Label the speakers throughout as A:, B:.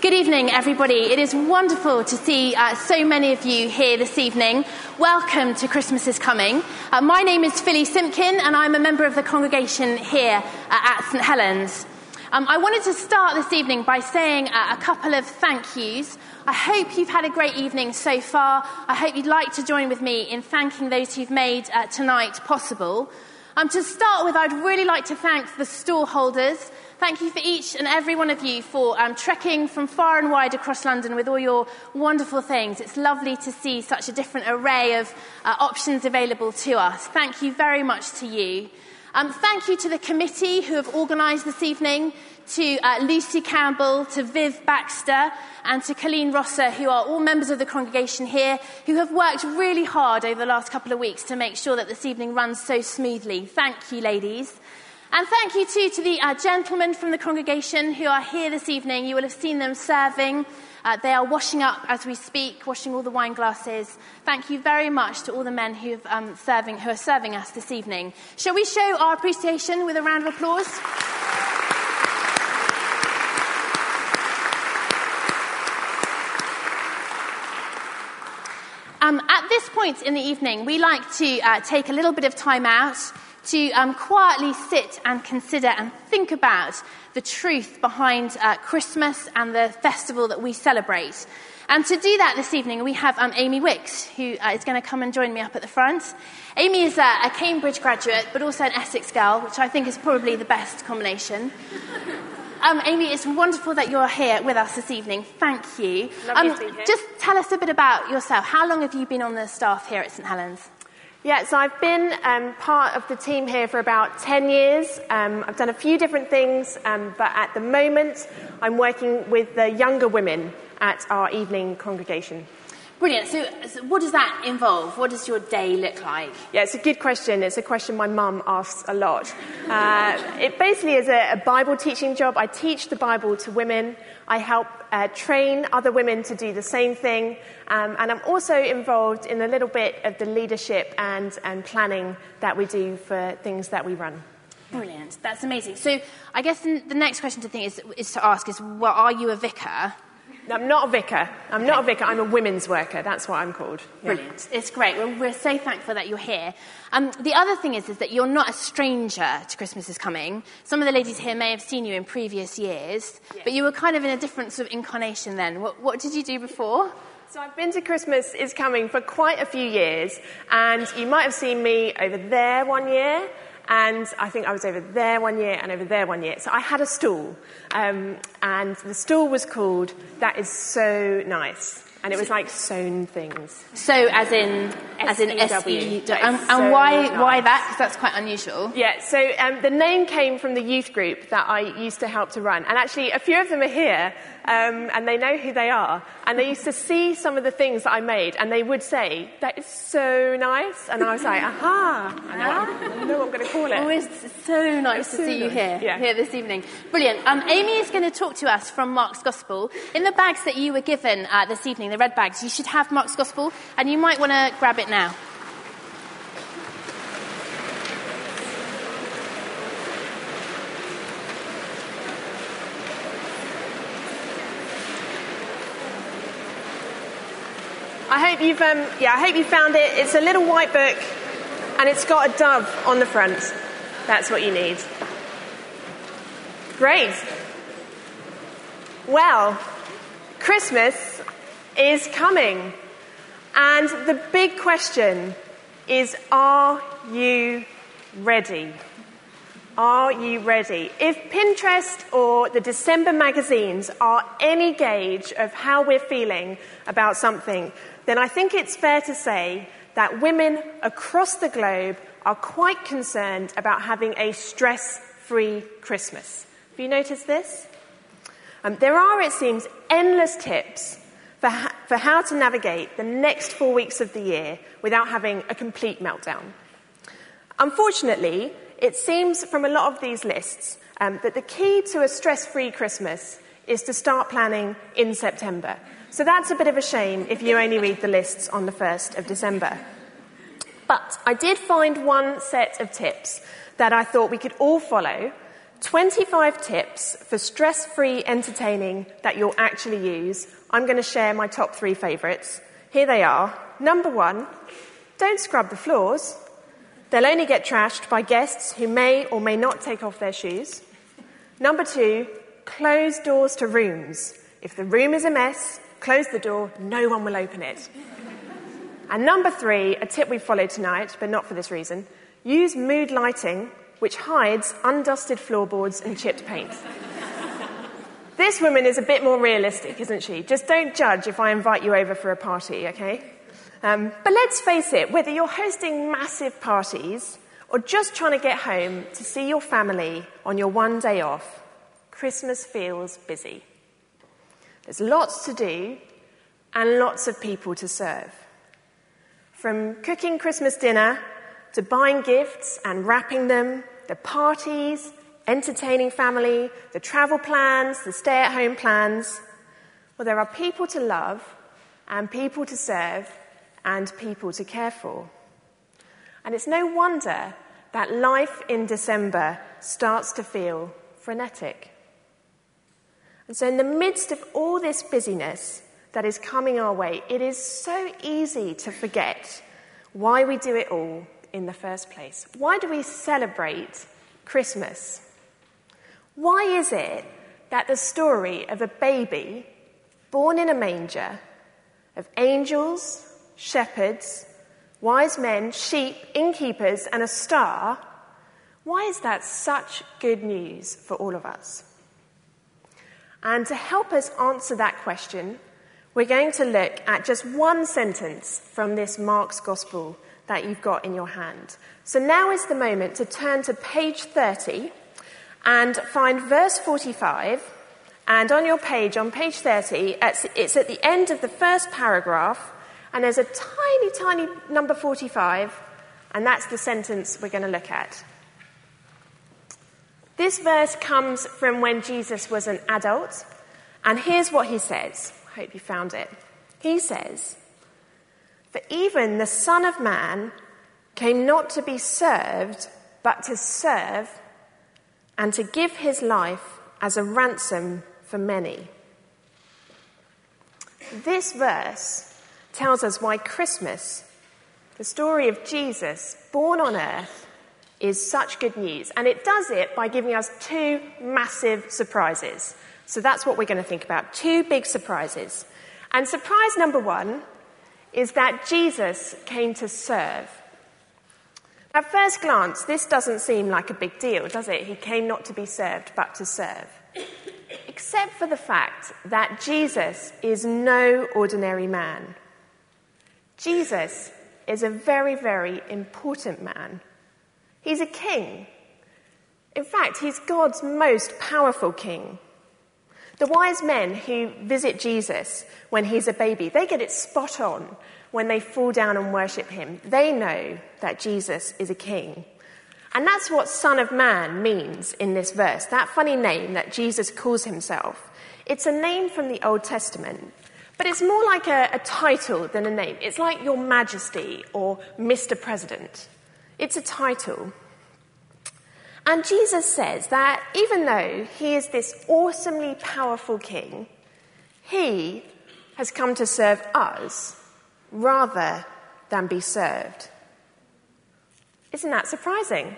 A: Good evening, everybody. It is wonderful to see so many of you here this evening. Welcome to Christmas is Coming. My name is Philly Simpkin, and I'm a member of the congregation here at St Helens. I wanted to start this evening by saying a couple of thank yous. I hope you've had a great evening so far. I hope you'd like to join with me in thanking those who've made tonight possible. To start with, I'd really like to thank the stall holders. Thank you for each and every one of you for trekking from far and wide across London with all your wonderful things. It's lovely to see such a different array of options available to us. Thank you very much to you. Thank you to the committee who have organised this evening, to Lucy Campbell, to Viv Baxter, and to Colleen Rosser, who are all members of the congregation here, who have worked really hard over the last couple of weeks to make sure that this evening runs so smoothly. Thank you, ladies. And thank you, too, to the gentlemen from the congregation who are here this evening. You will have seen them serving. They are washing up as we speak, washing all the wine glasses. Thank you very much to all the men who are serving us this evening. Shall we show our appreciation with a round of applause? At this point in the evening, we like to take a little bit of time out to quietly sit and consider and think about the truth behind Christmas and the festival that we celebrate. And to do that this evening, we have Amy Wicks, who is going to come and join me up at the front. Amy is a Cambridge graduate, but also an Essex girl, which I think is probably the best combination. Amy, it's wonderful that you're here with us this evening. Thank you.
B: Lovely to be here.
A: Just tell us a bit about yourself. How long have you been on the staff here at St Helens?
B: Yeah, so I've been part of the team here for about 10 years. I've done a few different things, but at the moment I'm working with the younger women at our evening congregation.
A: Brilliant. So what does that involve? What does your day look like?
B: Yeah, it's a good question. It's a question my mum asks a lot. It basically is a Bible teaching job. I teach the Bible to women. I help train other women to do the same thing. And I'm also involved in a little bit of the leadership and planning that we do for things that we run.
A: Brilliant. That's amazing. So I guess the next question to think is to ask is, well, are you a vicar?
B: I'm not a vicar. I'm a women's worker. That's what I'm called.
A: Yeah. Brilliant. It's great. Well, we're so thankful that you're here. The other thing is that you're not a stranger to Christmas is Coming. Some of the ladies here may have seen you in previous years, but you were kind of in a different sort of incarnation then. What did you do before?
B: So I've been to Christmas is Coming for quite a few years, and you might have seen me over there one year, and I think I was over there one year and over there one year. So I had a stall, and the stall was called That Is So Nice. And it was like sewn things.
A: So as in S-E-W. And why that? Because that's quite unusual.
B: Yeah, so the name came from the youth group that I used to help to run. And actually, a few of them are here, and they know who they are. And they used to see some of the things that I made, and they would say, "That is so nice." And I was like, aha, I know what I'm going to call it.
A: Oh, it's so nice to see you here this evening. Brilliant. Amy is going to talk to us from Mark's Gospel. In the bags that you were given this evening, the red bags, you should have Mark's Gospel, and you might want to grab it now.
B: I hope you found it. It's a little white book, and it's got a dove on the front. That's what you need. Great. Well, Christmas is coming, and the big question is, are you ready? Are you ready? If Pinterest or the December magazines are any gauge of how we're feeling about something, then I think it's fair to say that women across the globe are quite concerned about having a stress-free Christmas. Have you noticed this? There are, it seems, endless tips for how to navigate the next 4 weeks of the year without having a complete meltdown. Unfortunately, it seems from a lot of these lists that the key to a stress-free Christmas is to start planning in September. So that's a bit of a shame if you only read the lists on the 1st of December. But I did find one set of tips that I thought we could all follow 25 tips for stress-free entertaining that you'll actually use. I'm going to share my top 3 favourites. Here they are. Number 1, don't scrub the floors. They'll only get trashed by guests who may or may not take off their shoes. Number 2, close doors to rooms. If the room is a mess, close the door, no one will open it. And number 3, a tip we followed tonight, but not for this reason, use mood lighting, which hides undusted floorboards and chipped paint. This woman is a bit more realistic, isn't she? Just don't judge if I invite you over for a party, okay? But let's face it, whether you're hosting massive parties or just trying to get home to see your family on your one day off, Christmas feels busy. There's lots to do and lots of people to serve. From cooking Christmas dinner to buying gifts and wrapping them, the parties, entertaining family, the travel plans, the stay-at-home plans. Well, there are people to love and people to serve and people to care for. And it's no wonder that life in December starts to feel frenetic. And so in the midst of all this busyness that is coming our way, it is so easy to forget why we do it all in the first place. Why do we celebrate Christmas? Why is it that the story of a baby born in a manger, of angels, shepherds, wise men, sheep, innkeepers, and a star, why is that such good news for all of us? And to help us answer that question, we're going to look at just one sentence from this Mark's Gospel that you've got in your hand. So now is the moment to turn to page 30 and find verse 45. And on your page, on page 30, it's at the end of the first paragraph, and there's a tiny, tiny number 45, and that's the sentence we're going to look at. This verse comes from when Jesus was an adult, and here's what he says. I hope you found it. He says, "For even the Son of Man came not to be served, but to serve, and to give his life as a ransom for many." This verse tells us why Christmas, the story of Jesus born on earth, is such good news. And it does it by giving us 2 massive surprises. So that's what we're going to think about. 2 big surprises. And surprise number 1 is that Jesus came to serve. At first glance, this doesn't seem like a big deal, does it? He came not to be served, but to serve. Except for the fact that Jesus is no ordinary man. Jesus is a very, very important man. He's a king. In fact, he's God's most powerful king. The wise men who visit Jesus when he's a baby, they get it spot on when they fall down and worship him. They know that Jesus is a king. And that's what Son of Man means in this verse, that funny name that Jesus calls himself. It's a name from the Old Testament, but it's more like a title than a name. It's like Your Majesty or Mr. President. It's a title. And Jesus says that even though he is this awesomely powerful king, he has come to serve us rather than be served. Isn't that surprising?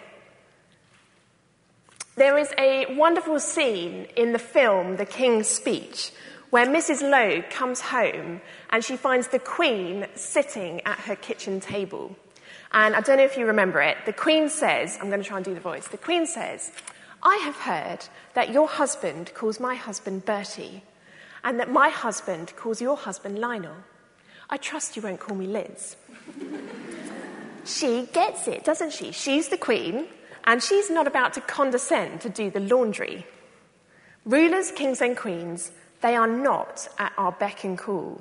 B: There is a wonderful scene in the film The King's Speech where Mrs. Logue comes home and she finds the Queen sitting at her kitchen table. And I don't know if you remember it. The Queen says, I'm going to try and do the voice. The Queen says, "I have heard that your husband calls my husband Bertie and that my husband calls your husband Lionel. I trust you won't call me Liz." She gets it, doesn't she? She's the Queen, and she's not about to condescend to do the laundry. Rulers, kings and queens, they are not at our beck and call.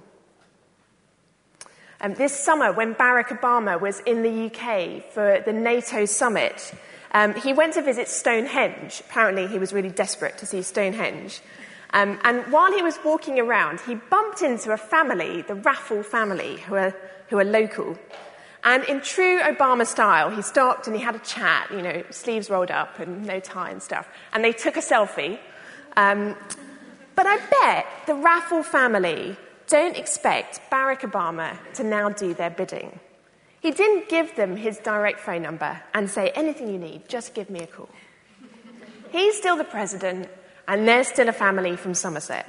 B: This summer, when Barack Obama was in the UK for the NATO summit, he went to visit Stonehenge. Apparently, he was really desperate to see Stonehenge. And while he was walking around, he bumped into a family, the Raffle family, who are local. And in true Obama style, he stopped and he had a chat, sleeves rolled up and no tie and stuff. And they took a selfie. But I bet the Raffle family don't expect Barack Obama to now do their bidding. He didn't give them his direct phone number and say, anything you need, just give me a call. He's still the president, and they're still a family from Somerset.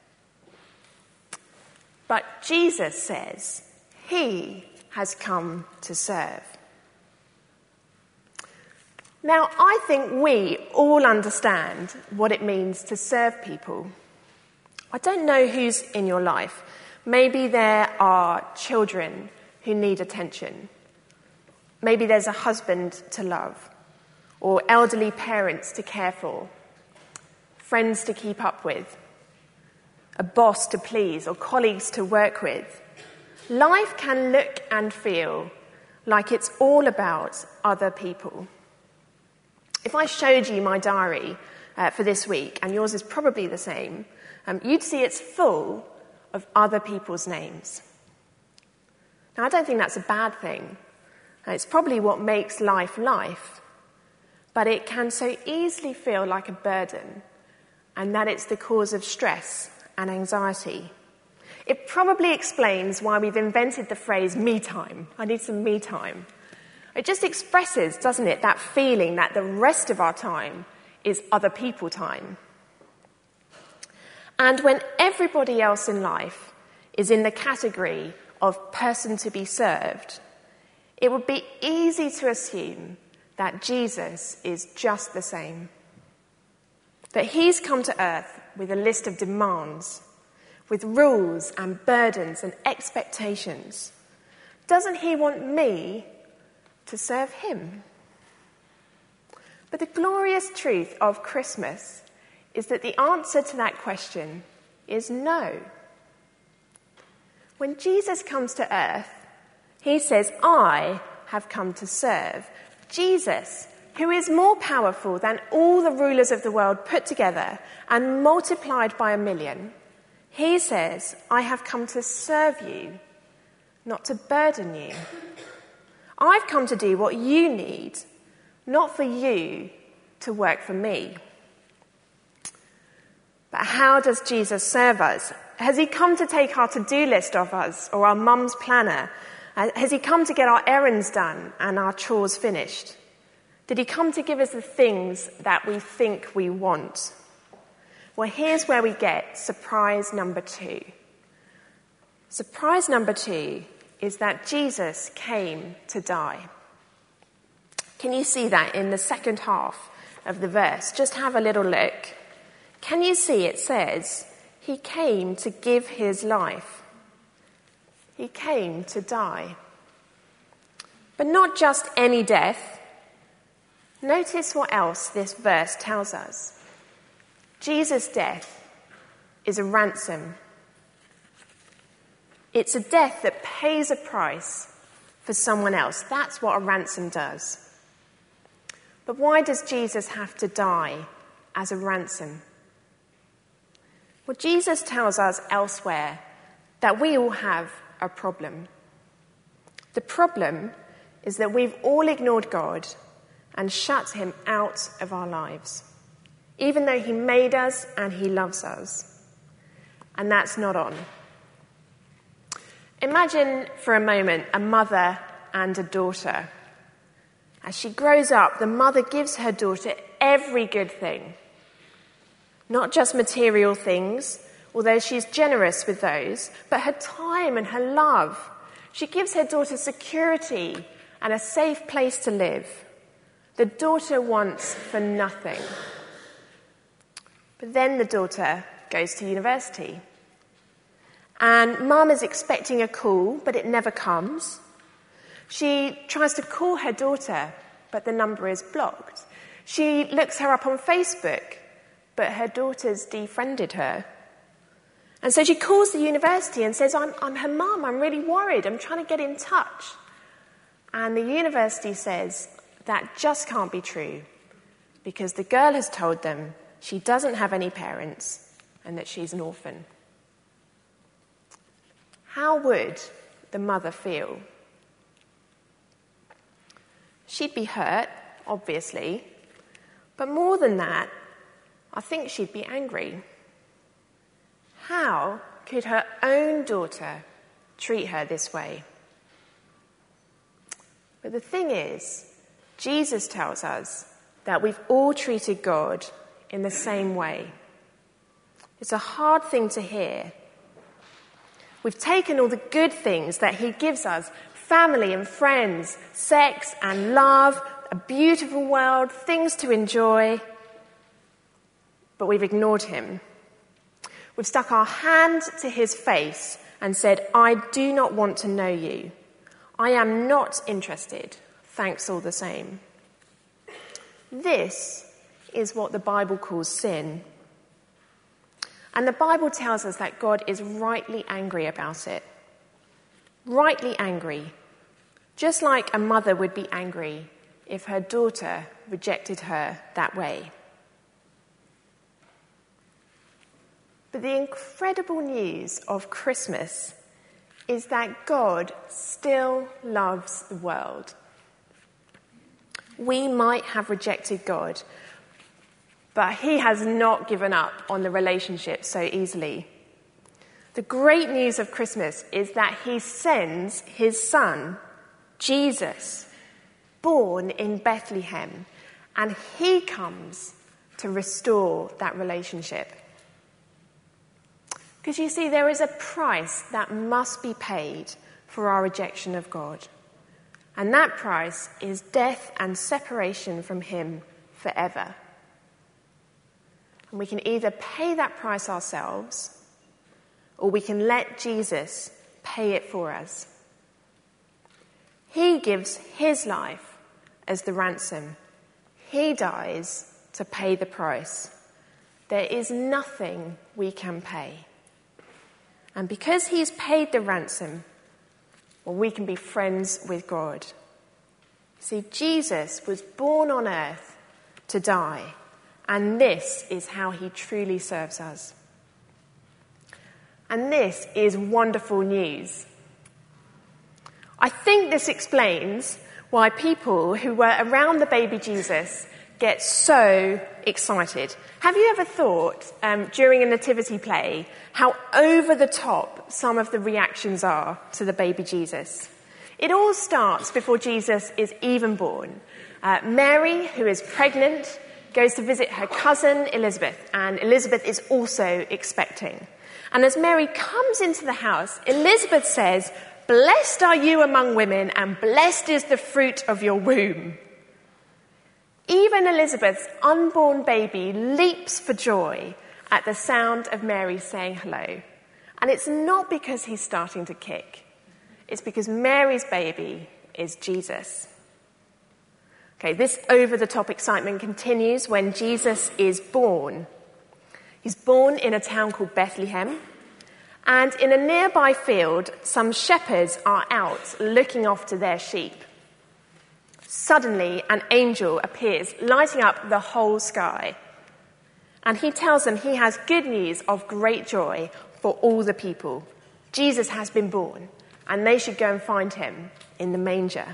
B: But Jesus says he has come to serve. Now, I think we all understand what it means to serve people. I don't know who's in your life. Maybe there are children who need attention. Maybe there's a husband to love, or elderly parents to care for, friends to keep up with, a boss to please, or colleagues to work with. Life can look and feel like it's all about other people. If I showed you my diary for this week, and yours is probably the same, you'd see it's full of other people's names. Now, I don't think that's a bad thing. It's probably what makes life life, but it can so easily feel like a burden, and that it's the cause of stress and anxiety. It probably explains why we've invented the phrase me time. I need some me time. It just expresses, doesn't it, that feeling that the rest of our time is other people time. And when everybody else in life is in the category of person to be served, it would be easy to assume that Jesus is just the same. That he's come to earth with a list of demands, with rules and burdens and expectations. Doesn't he want me to serve him? But the glorious truth of Christmas is that the answer to that question is no. When Jesus comes to earth, he says, I have come to serve. Jesus, who is more powerful than all the rulers of the world put together and multiplied by 1,000,000, he says, I have come to serve you, not to burden you. I've come to do what you need, not for you to work for me. But how does Jesus serve us? Has he come to take our to-do list off us or our mum's planner? Has he come to get our errands done and our chores finished? Did he come to give us the things that we think we want? Well, here's where we get surprise number 2. Surprise number 2 is that Jesus came to die. Can you see that in the second half of the verse? Just have a little look. Can you see it says, he came to give his life. He came to die. But not just any death. Notice what else this verse tells us. Jesus' death is a ransom. It's a death that pays a price for someone else. That's what a ransom does. But why does Jesus have to die as a ransom? Well, Jesus tells us elsewhere that we all have a problem. The problem is that we've all ignored God and shut him out of our lives, even though he made us and he loves us. And that's not on. Imagine for a moment a mother and a daughter. As she grows up, the mother gives her daughter every good thing. Not just material things, although she's generous with those, but her time and her love. She gives her daughter security and a safe place to live. The daughter wants for nothing. But then the daughter goes to university. And mum is expecting a call, but it never comes. She tries to call her daughter, but the number is blocked. She looks her up on Facebook, but her daughter's defriended her. And so she calls the university and says, I'm her mum, I'm really worried, I'm trying to get in touch. And the university says, that just can't be true, because the girl has told them she doesn't have any parents and that she's an orphan. How would the mother feel? She'd be hurt, obviously, but more than that, I think she'd be angry. How could her own daughter treat her this way? But the thing is, Jesus tells us that we've all treated God in the same way. It's a hard thing to hear. We've taken all the good things that he gives us, family and friends, sex and love, a beautiful world, things to enjoy, but we've ignored him. We've stuck our hand to his face and said, I do not want to know you. I am not interested. Thanks all the same. This is what the Bible calls sin. And the Bible tells us that God is rightly angry about it. Rightly angry. Just like a mother would be angry if her daughter rejected her that way. But the incredible news of Christmas is that God still loves the world. We might have rejected God, but he has not given up on the relationship so easily. The great news of Christmas is that he sends his son, Jesus, born in Bethlehem, and he comes to restore that relationship. Because you see, there is a price that must be paid for our rejection of God. And that price is death and separation from him forever. And we can either pay that price ourselves, or we can let Jesus pay it for us. He gives his life as the ransom. He dies to pay the price. There is nothing we can pay. And because he's paid the ransom, well, we can be friends with God. See, Jesus was born on earth to die, and this is how he truly serves us. And this is wonderful news. I think this explains why people who were around the baby Jesus get so excited. Have you ever thought, during a nativity play, how over the top some of the reactions are to the baby Jesus? It all starts before Jesus is even born. Mary, who is pregnant, goes to visit her cousin Elizabeth, and Elizabeth is also expecting. And as Mary comes into the house, Elizabeth says, "Blessed are you among women, and blessed is the fruit of your womb." Even Elizabeth's unborn baby leaps for joy at the sound of Mary saying hello. And it's not because he's starting to kick. It's because Mary's baby is Jesus. Okay, this over-the-top excitement continues when Jesus is born. He's born in a town called Bethlehem. And in a nearby field, some shepherds are out looking after their sheep. Suddenly, an angel appears, lighting up the whole sky. And he tells them he has good news of great joy for all the people. Jesus has been born, and they should go and find him in the manger.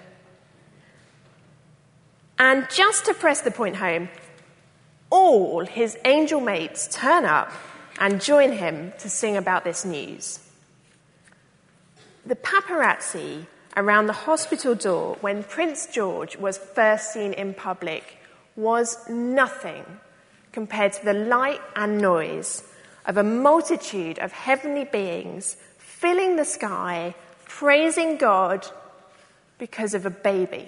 B: And just to press the point home, all his angel mates turn up and join him to sing about this news. The paparazzi around the hospital door when Prince George was first seen in public was nothing compared to the light and noise of a multitude of heavenly beings filling the sky, praising God because of a baby.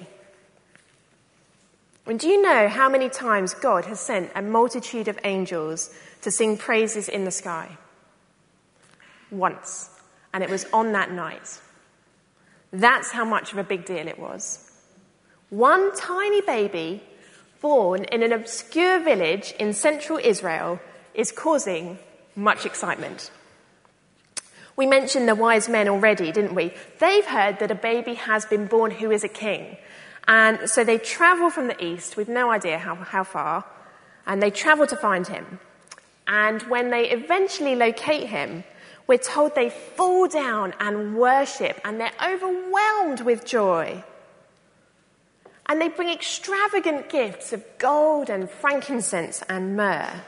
B: And do you know how many times God has sent a multitude of angels to sing praises in the sky? Once. And it was on that night. That's how much of a big deal it was. One tiny baby born in an obscure village in central Israel is causing much excitement. We mentioned the wise men already, didn't we? They've heard that a baby has been born who is a king. And so they travel from the east with no idea how far, and they travel to find him. And when they eventually locate him, we're told they fall down and worship, and they're overwhelmed with joy. And they bring extravagant gifts of gold and frankincense and myrrh.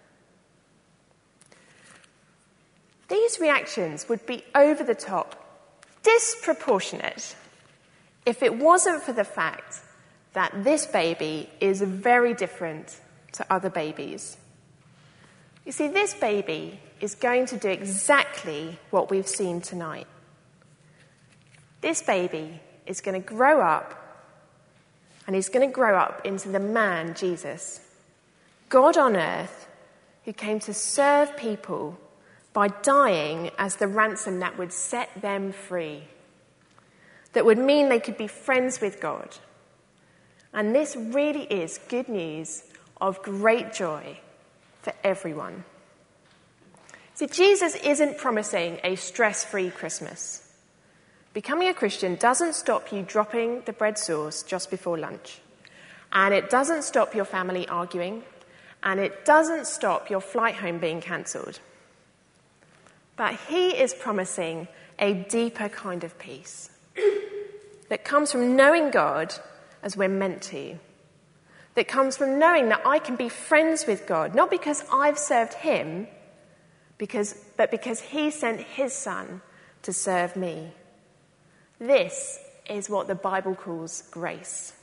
B: These reactions would be over the top, disproportionate, if it wasn't for the fact that this baby is very different to other babies. You see, this baby is going to do exactly what we've seen tonight. This baby is going to grow up, and he's going to grow up into the man, Jesus, God on earth, who came to serve people by dying as the ransom that would set them free, that would mean they could be friends with God. And this really is good news of great joy for everyone. See, Jesus isn't promising a stress-free Christmas. Becoming a Christian doesn't stop you dropping the bread sauce just before lunch. And it doesn't stop your family arguing. And it doesn't stop your flight home being cancelled. But he is promising a deeper kind of peace that comes from knowing God as we're meant to. That comes from knowing that I can be friends with God, not because I've served him, but because he sent his son to serve me. This is what the Bible calls grace.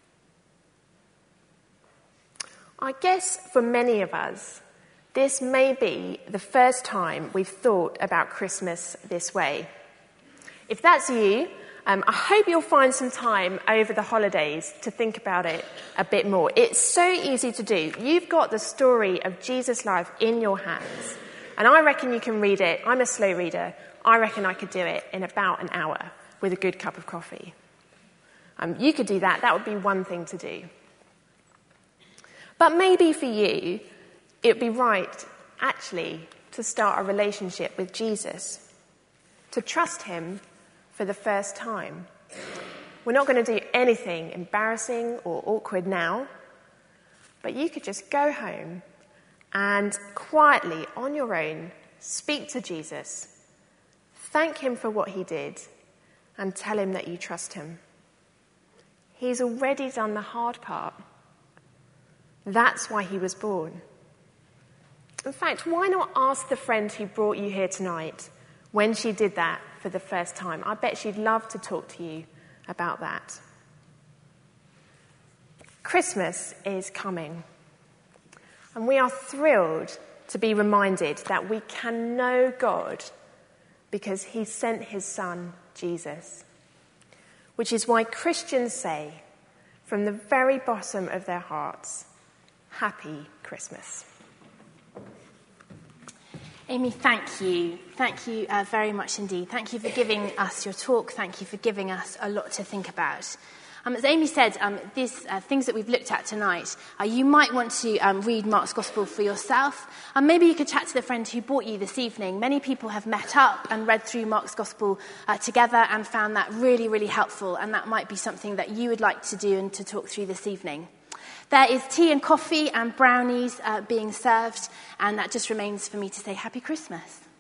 B: I guess for many of us, this may be the first time we've thought about Christmas this way. If that's you, I hope you'll find some time over the holidays to think about it a bit more. It's so easy to do. You've got the story of Jesus' life in your hands, and I reckon you can read it. I'm a slow reader. I reckon I could do it in about an hour with a good cup of coffee. You could do that. That would be one thing to do. But maybe for you, it would be right, actually, to start a relationship with Jesus, to trust him for the first time. We're not going to do anything embarrassing or awkward now, but you could just go home and quietly, on your own, speak to Jesus, thank him for what he did, and tell him that you trust him. He's already done the hard part. That's why he was born. In fact, why not ask the friend who brought you here tonight when she did that for the first time? I bet she'd love to talk to you about that. Christmas is coming, and we are thrilled to be reminded that we can know God because he sent his son, Jesus. Which is why Christians say, from the very bottom of their hearts, Happy Christmas.
A: Amy, thank you. Thank you very much indeed. Thank you for giving us your talk. Thank you for giving us a lot to think about. As Amy said, these things that we've looked at tonight, you might want to read Mark's Gospel for yourself. Maybe you could chat to the friend who brought you this evening. Many people have met up and read through Mark's Gospel together and found that really, really helpful. And that might be something that you would like to do and to talk through this evening. There is tea and coffee and brownies being served, and that just remains for me to say Happy Christmas.